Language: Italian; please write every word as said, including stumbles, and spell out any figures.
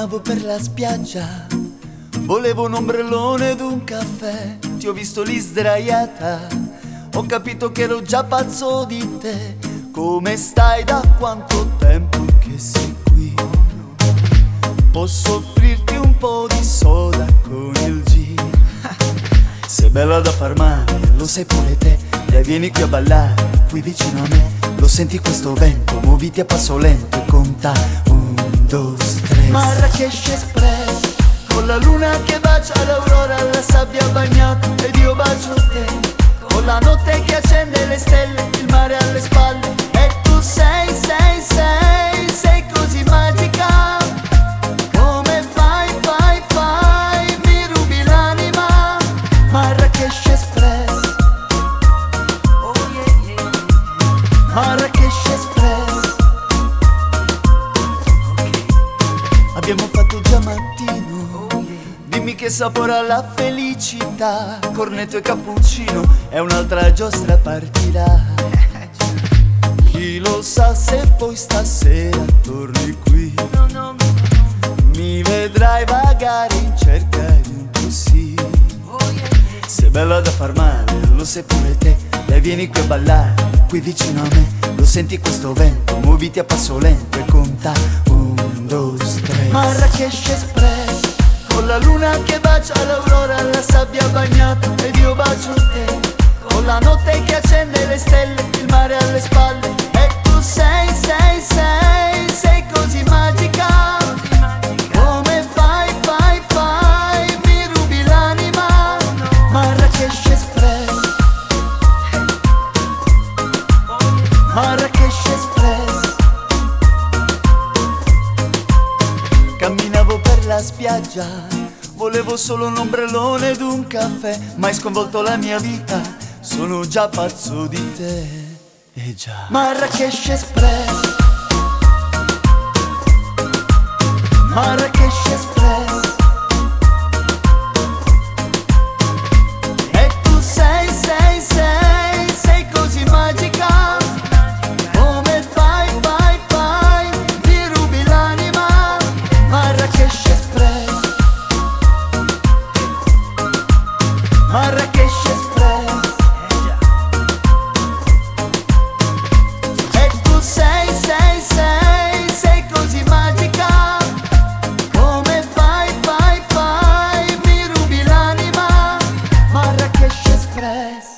Camminavo per la spiaggia, volevo un ombrellone ed un caffè. Ti ho visto lì sdraiata, ho capito che ero già pazzo di te. Come stai? Da quanto tempo che sei qui? Posso offrirti un po' di soda con il gin. Sei bella da far male, lo sai pure te. Dai, vieni qui a ballare, qui vicino a me. Lo senti questo vento, muoviti a passo lento e conta un, due, tre. Marrakesh Express, con la luna che bacia l'aurora, la sabbia bagnata ed io bacio te. Con la notte che accende le stelle, il mare alle spalle. E tu sei, sei, sei, sei così magica. Come fai, fai, fai, mi rubi l'anima. Marrakesh Express, oh yeah, yeah. Marrakesh Express, okay. Abbiamo fatto già mattino, oh yeah. Dimmi che sapore ha la felicità. Cornetto e cappuccino, è un'altra giostra partirà. Chi lo sa se poi stasera torni qui. Mi vedrai vagare in cerca di un tuo sì. Sei bella da far male, lo sai pure te. Dai, vieni qui a ballare, qui vicino a me. Lo senti questo vento, muoviti a passo lento e conta un, due, tre. Marrakesh Express, con la luna che bacia l'aurora, la sabbia bagnata ed io bacio te. Con la notte che accende le stelle, il mare alle spalle. E tu sei, sei, sei, sei così magica. Come fai, fai, fai, mi rubi l'anima. Marrakesh Express, Marrakesh Express. Camminavo per la spiaggia, volevo solo un ombrellone ed un caffè. Ma hai sconvolto la mia vita, sono già pazzo di te. E già Marrakesh Express, Marrakesh Express. E tu sei, sei, sei, sei così magica. Come fai, fai, fai, mi rubi l'anima. Marrakesh Express, Marrakesh Express. E tu sei, sei, sei, sei così magica. Come fai, fai, fai, mi rubi l'anima. Marrakesh Express.